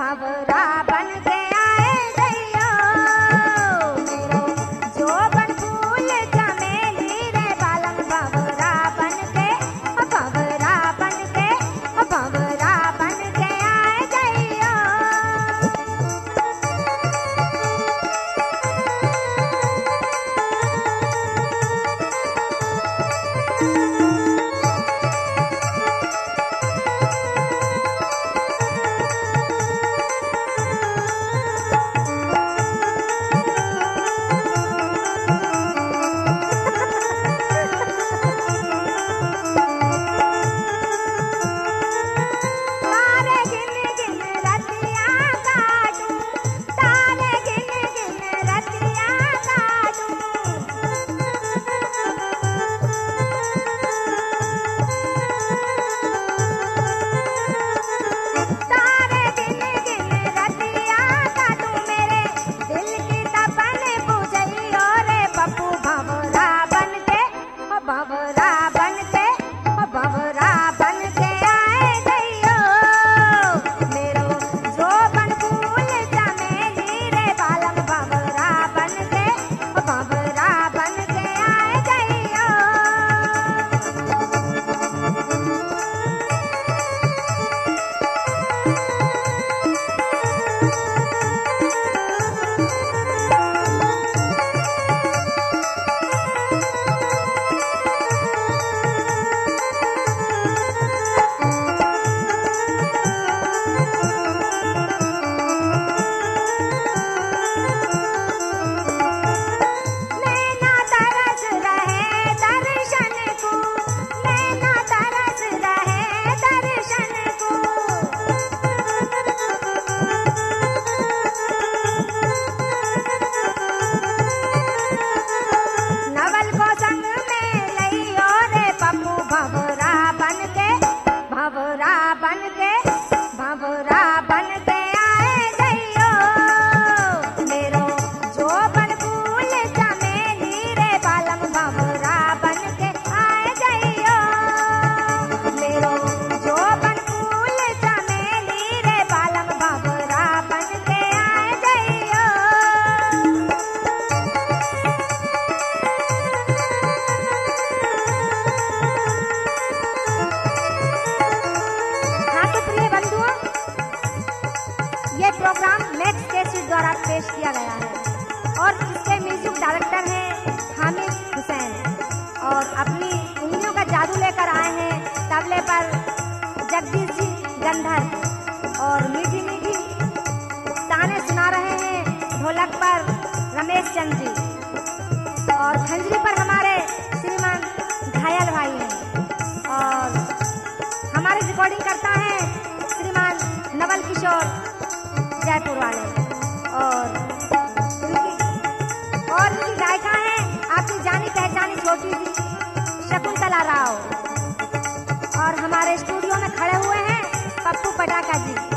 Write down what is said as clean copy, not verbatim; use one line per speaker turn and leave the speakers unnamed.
भंवरा बन के आए दैयो मेरो जोबन फूल चमेली रे बालम भंवरा बन के भंवरा बन के भंवरा बन के आए दैयो। तारे गिन गिन रतिया काटूं तारे गिन गिन रतिया काटूं तारे गिन गिन रतिया काटूं मेरे दिल की तपन बुझइयो रे पप्पू भंवरा बन के भंवरा बन के भंवरा बन के आए दैयो मेरो जोबन फूल चमेली रे बालम भंवरा बन के आए दैयो। नैना तरस रहे दर्शन को नैना तरस रहे दर्शन को नवल को संग में लइयो रे पप्पू भंवरा बन के आए दैयो मेरो जोबन फूल चमेली रे बालम भंवरा बन के आए दैयो मेरो जोबन फूल चमेली रे बालम भंवरा बन के आए दैयो। हाँ तो प्रिय बंधुओं, ये प्रोग्राम नेक्स्ट कैसेट द्वारा पेश किया गया है और इसके म्यूजिक डायरेक्टर हैं हामिद हुसैन और अपनी उंगलियों का जादू लेकर आए हैं तबले पर जगदीश जी गंधर और मीठी मीठी ताने सुना रहे हैं ढोलक पर रमेश चंद जी और खंजरी पर हमारे श्रीमान घायल भाई हैं और हमारी रिकॉर्डिंग करता है श्रीमान नवल किशोर जयपुर वाले और उनकी गायिका है आपकी जानी पहचानी छोटी सी शकुंतला राव और हमारे स्टूडियो में खड़े हुए हैं पप्पू पटाखा जी।